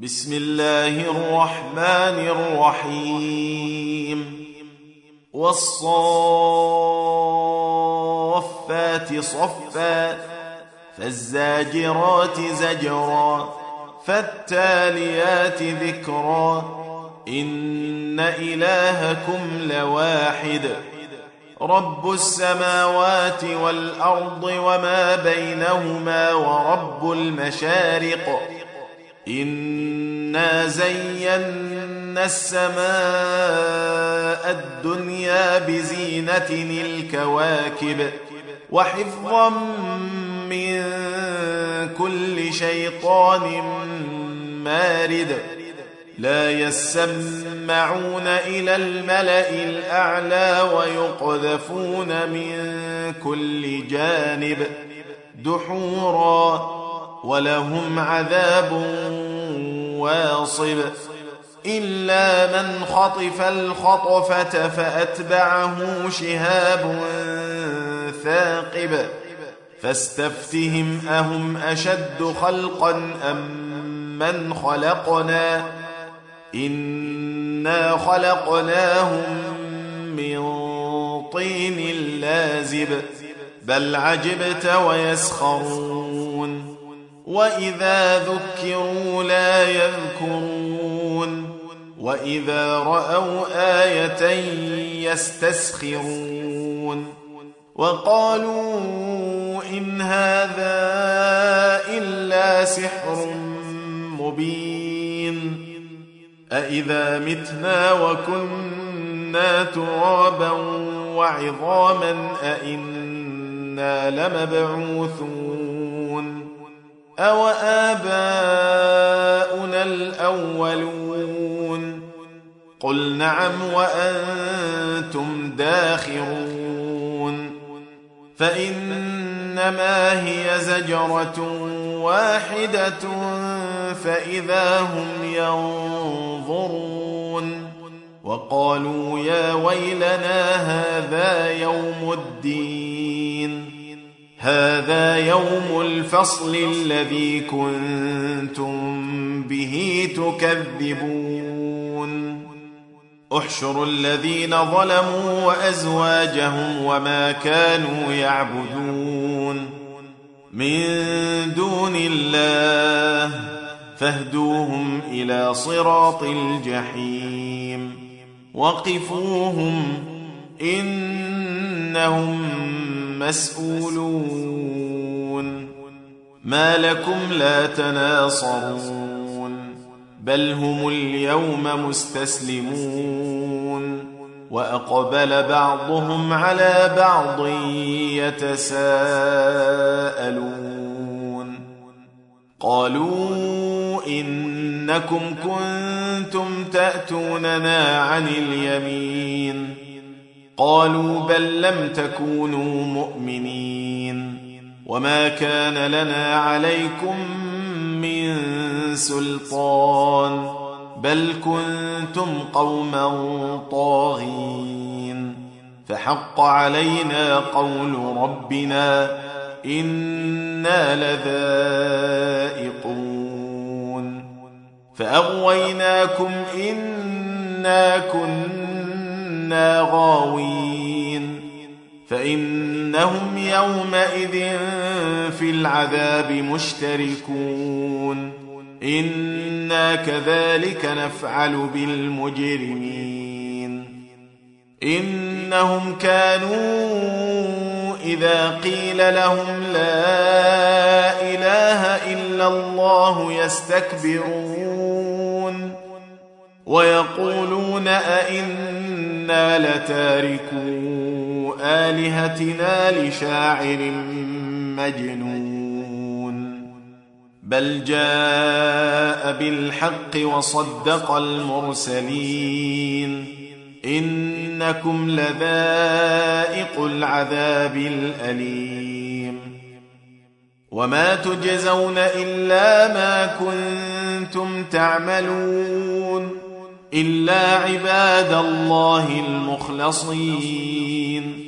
بسم الله الرحمن الرحيم والصافات صفا فالزاجرات زجرا فالتاليات ذكرا إن إلهكم لواحد رب السماوات والأرض وما بينهما ورب المشارق إنا زينا السماء الدنيا بزينة الكواكب وحفظا من كل شيطان مارد لا يسمعون إلى الملأ الأعلى ويقذفون من كل جانب دحورا ولهم عذاب واصب إلا من خطف الخطفة فأتبعه شهاب ثاقب فاستفتهم أهم أشد خلقا أم من خلقنا إنا خلقناهم من طين لازب بل عجبت ويسخرون وإذا ذكروا لا يذكرون وإذا رأوا آية يستسخرون وقالوا إن هذا إلا سحر مبين أإذا متنا وكنا ترابا وعظاما أإنا لمبعوثون أو آباؤنا الأولون قل نعم وأنتم داخرون فإنما هي زجرة واحدة فإذا هم ينظرون وقالوا يا ويلنا هذا يوم الدين هذا يوم الفصل الذي كنتم به تكذبون احشروا الذين ظلموا وأزواجهم وما كانوا يعبدون من دون الله فاهدوهم إلى صراط الجحيم وقفوهم إنهم مسؤولون ما لكم لا تناصرون بل هم اليوم مستسلمون وأقبل بعضهم على بعض يتساءلون قالوا إنكم كنتم تأتوننا عن اليمين قالوا بل لم تكونوا مؤمنين وما كان لنا عليكم من سلطان بل كنتم قوما طاغين فحق علينا قول ربنا إنا لذائقون فأغويناكم إنا كنا غاوين فإنهم يومئذ في العذاب مشتركون إنا كذلك نفعل بالمجرمين إنهم كانوا إذا قيل لهم لا إله إلا الله يستكبرون ويقولون أئنا لتاركو آلهتنا لشاعر مجنون بل جاء بالحق وصدق المرسلين إنكم لذائق العذاب الأليم وما تجزون إلا ما كنتم تعملون إلا عباد الله المخلصين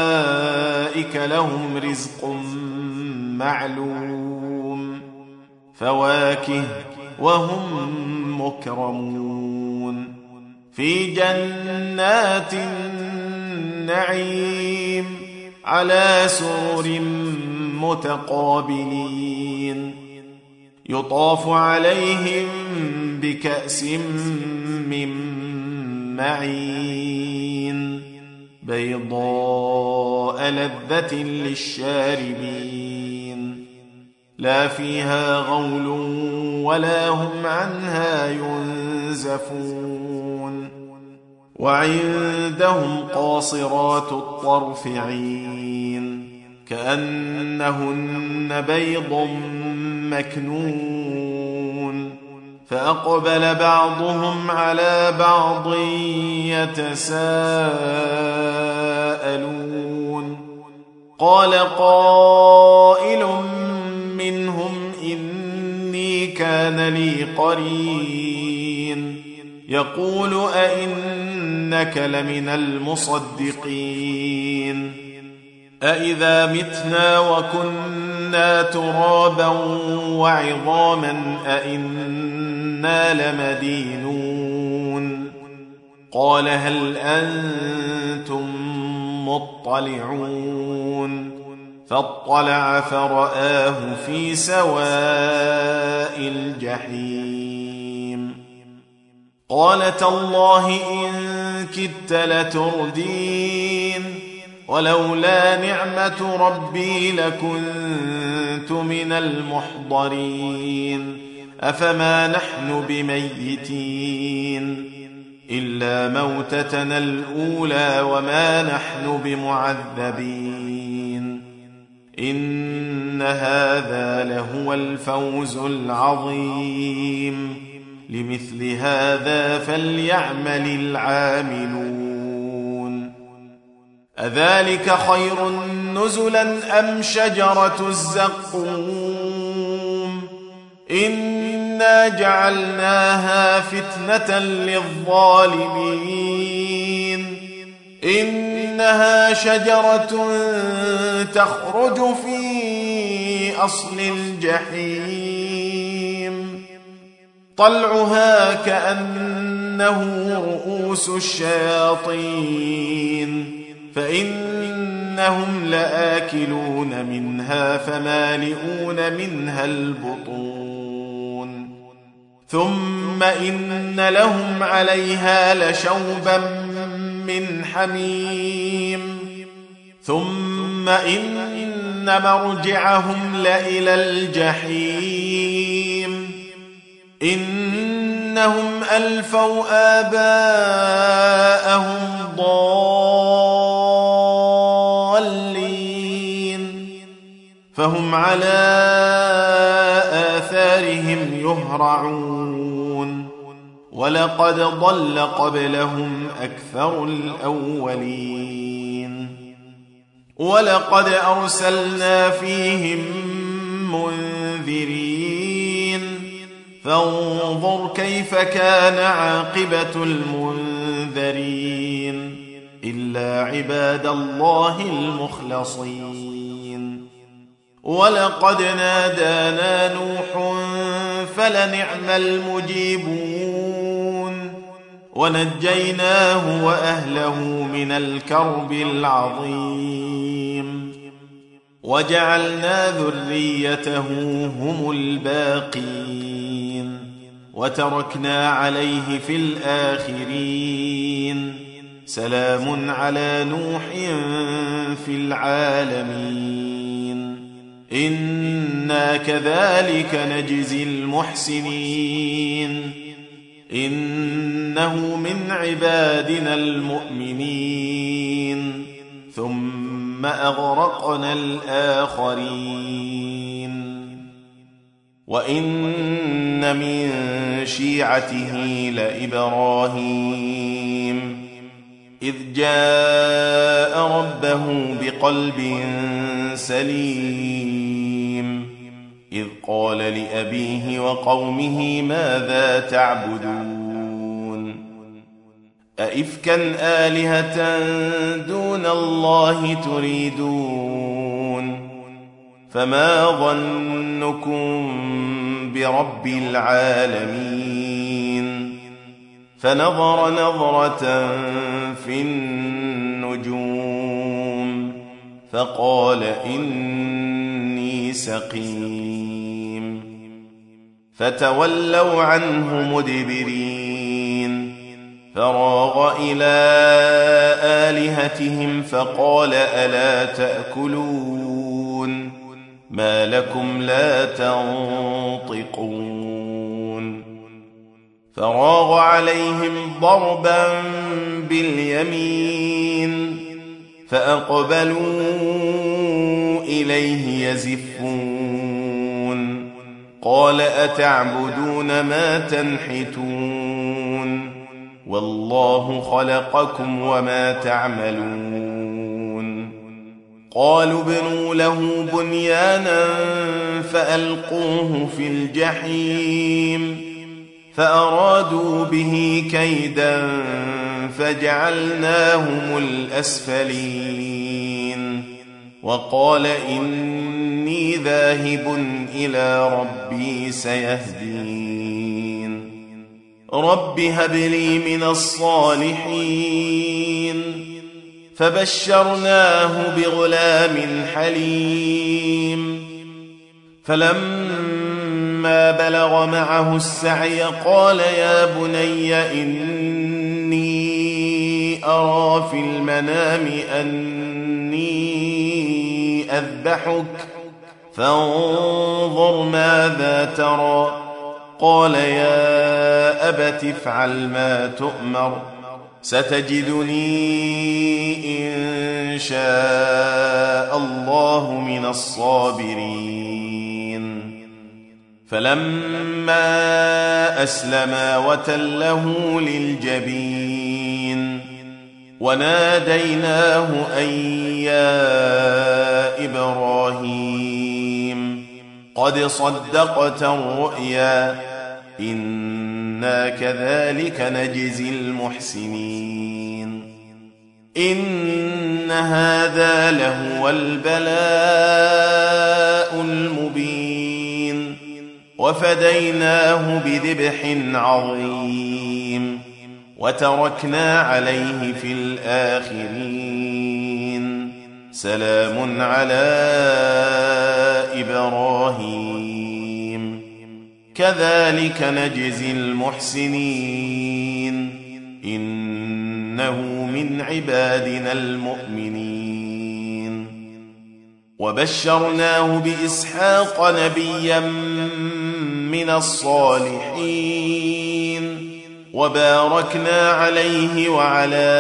أولئك لهم رزق معلوم فواكه وهم مكرمون في جنات النعيم على سرر متقابلين يطاف عليهم بكأس من معين بيضاء لذة للشاربين لا فيها غول ولا هم عنها ينزفون وعندهم قاصرات الطرف عين كأنهن بيض مكنون فأقبل بعضهم على بعض يتساءلون قال قائل منهم إني كان لي قرين يقول أئنك لمن المصدقين أئذا متنا وكنا ترابا وعظاما أئنا لمدينون قال هل أنتم مطلعون فاطلع فرآه في سواء الجحيم قال تالله إن كدت لتردين ولولا نعمة ربي لكنت من المحضرين أفما نحن بميتين إلا موتتنا الأولى وما نحن بمعذبين إن هذا لهو الفوز العظيم لمثل هذا فليعمل العاملون أذلك خير نزلا أم شجرة الزقوم إنا جعلناها فتنة للظالمين إنها شجرة تخرج في أصل الجحيم طلعها كأنه رؤوس الشياطين فإنهم لآكلون منها فمالئون منها البطون ثم إن لهم عليها لشوبا من حميم ثم إن مرجعهم لإلى الجحيم إنهم ألفوا آباءهم ضالين فهم على آثارهم يهرعون ولقد ضل قبلهم أكثر الأولين ولقد أرسلنا فيهم منذرين فانظر كيف كان عاقبة المنذرين إلا عباد الله المخلصين ولقد نادانا نوح فلنعم المجيبون ونجيناه وأهله من الكرب العظيم وجعلنا ذريته هم الباقين وتركنا عليه في الآخرين سلام على نوح في العالمين إنا كذلك نجزي المحسنين إنه من عبادنا المؤمنين ثم أغرقنا الآخرين وإن من شيعته لإبراهيم إذ جاء ربه بقلب سليم إذ قال لأبيه وقومه ماذا تعبدون أئفكا آلهة دون الله تريدون فما ظنكم برب العالمين فنظر نظرة في النجوم فقال إني سقيم فتولوا عنه مدبرين فراغ إلى آلهتهم فقال ألا تأكلون ما لكم لا تنطقون فراغ عليهم ضربا باليمين فأقبلوا إليه يزفون قال أتعبدون ما تنحتون والله خلقكم وما تعملون قالوا ابنوا له بنيانا فألقوه في الجحيم فأرادوا به كيدا فجعلناهم الأسفلين وقال إني ذاهب إلى ربي سيهدين رب هب لي من الصالحين فبشرناه بغلام حليم فلما بلغ معه السعي قال يا بني إني أرى في المنام أني أذبحك فانظر ماذا ترى قال يا أبت افعل ما تؤمر ستجدني إن شاء الله من الصابرين فلما أسلما وتله للجبين وناديناه أن يا إبراهيم قد صدقت الرؤيا إنا كذلك نجزي المحسنين إن هذا لهو البلاء المبين وفديناه بذبح عظيم وتركنا عليه في الآخرين سلام على إبراهيم كذلك نجزي المحسنين إنه من عبادنا المؤمنين وبشرناه بإسحاق نبيا من الصالحين وباركنا عليه وعلى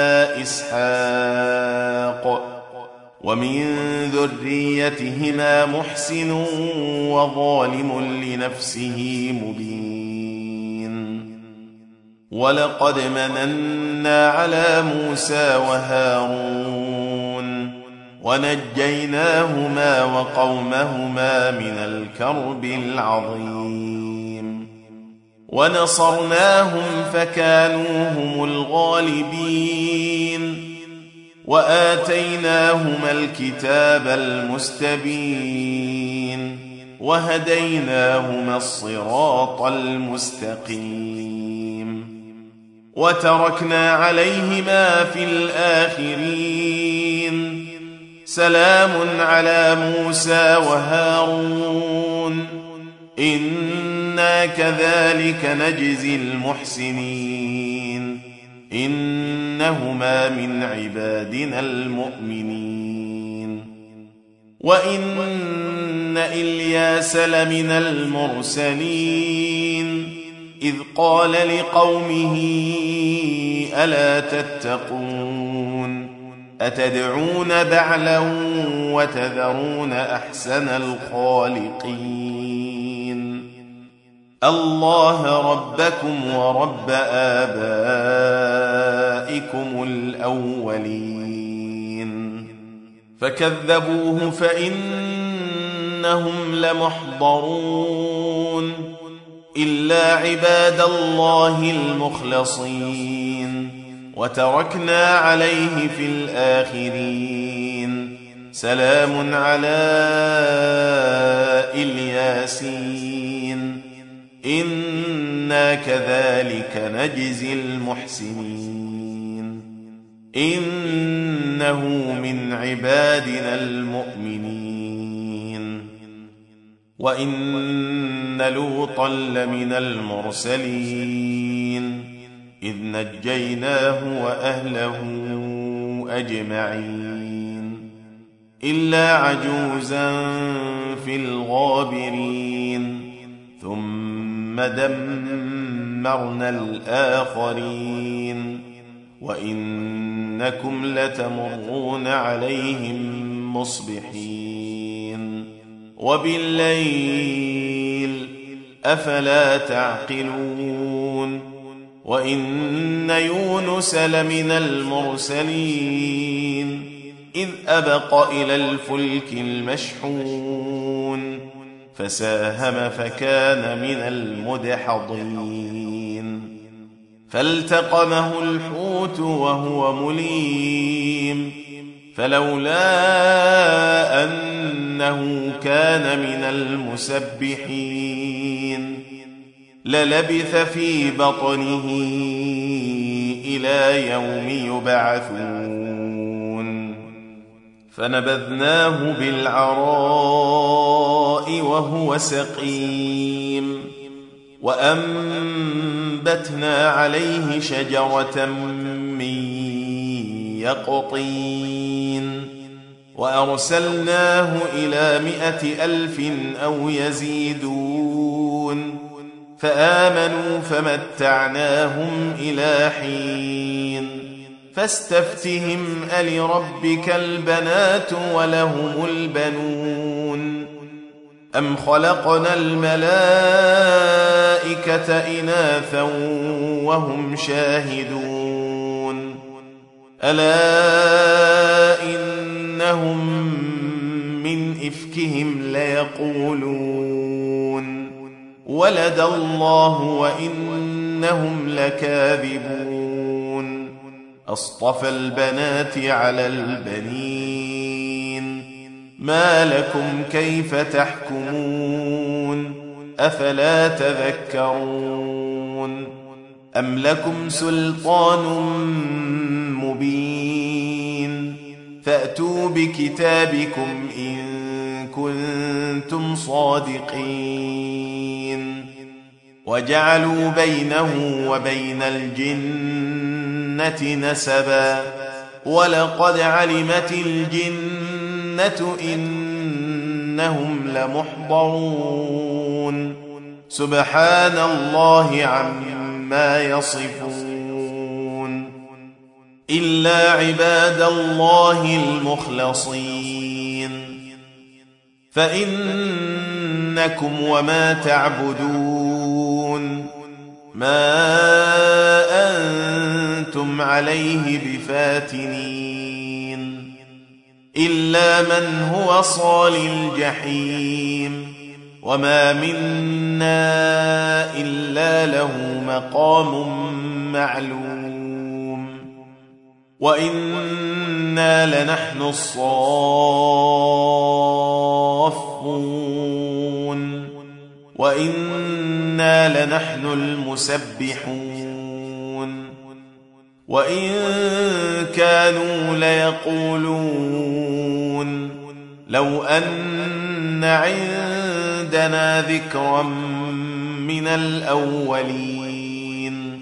إسحاق ومن ذريتهما محسن وظالم لنفسه مبين ولقد مننا على موسى وهارون ونجيناهما وقومهما من الكرب العظيم ونصرناهم فكانوا هم الغالبين وآتيناهما الكتاب المستبين وهديناهما الصراط المستقيم وتركنا عليهما في الآخرين سلام على موسى وهارون إنا كذلك نجزي المحسنين إنهما من عبادنا المؤمنين وإن إلياس لمن المرسلين إذ قال لقومه ألا تتقون أتدعون بعلا وتذرون أحسن الخالقين الله ربكم ورب آبائكم الأولين فكذبوه فإنهم لمحضرون إلا عباد الله المخلصين وتركنا عليه في الآخرين سلام على الياسين إنا كذلك نجزي المحسنين إنه من عبادنا المؤمنين وإن لوطا لمن المرسلين إذ نجيناه وأهله أجمعين إلا عجوزا في الغابرين ثم دمرنا الآخرين وإنكم لتمرون عليهم مصبحين وبالليل أفلا تعقلون وإن يونس لمن المرسلين إذ أبق إلى الفلك المشحون فساهم فكان من المدحضين فالتقمه الحوت وهو مليم فلولا أنه كان من المسبحين للبث في بطنه إلى يوم يبعثون فنبذناه بالعراء وهو سقيم وأنبتنا عليه شجرة من يقطين وأرسلناه إلى 100,000 أو يزيدون فآمنوا فمتعناهم إلى حين فاستفتهم ألربك البنات ولهم البنون أم خلقنا الملائكة إناثا وهم شاهدون ألا إنهم من إفكهم ليقولون ولد الله وإنهم لكاذبون أصطفى البنات على البنين ما لكم كيف تحكمون أفلا تذكرون أم لكم سلطان مبين فأتوا بكتابكم إن كنتم صادقين وجعلوا بينه وبين الجنة نسبا ولقد علمت الجنة إنهم لمحضرون سبحان الله عما يصفون إلا عباد الله المخلصين فإنكم وما تعبدون ما أنتم عليه بفاتنين إلا من هو صال الجحيم وما منا إلا له مقام معلوم وإنا لنحن الصافون وإنا لنحن المسبحون وإن كانوا ليقولون لو أن عندنا ذكرا من الأولين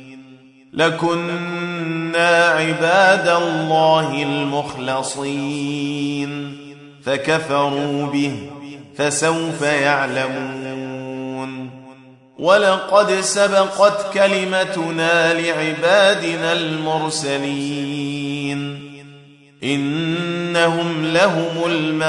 لكنا عباد الله المخلصين فكفروا به فسوف يعلمون ولقد سبقت كلمتنا لعبادنا المرسلين إنهم لهم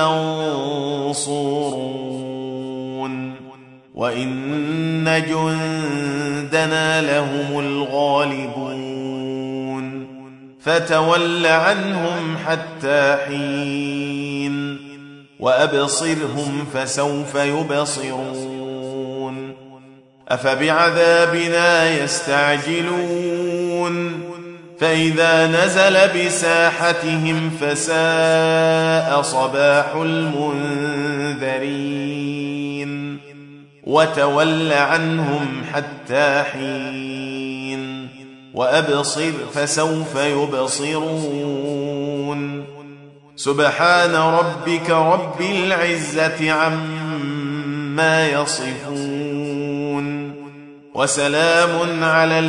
المنصورون وإن جندنا لهم الغالبون فتول عنهم حتى حين وأبصرهم فسوف يبصرون أفبعذابنا يستعجلون فإذا نزل بساحتهم فساء صباح المنذرين وتول عنهم حتى حين وأبصر فسوف يبصرون سبحان ربك رب العزة عما يصفون وسلام على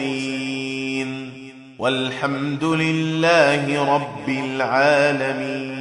المرسلين والحمد لله رب العالمين.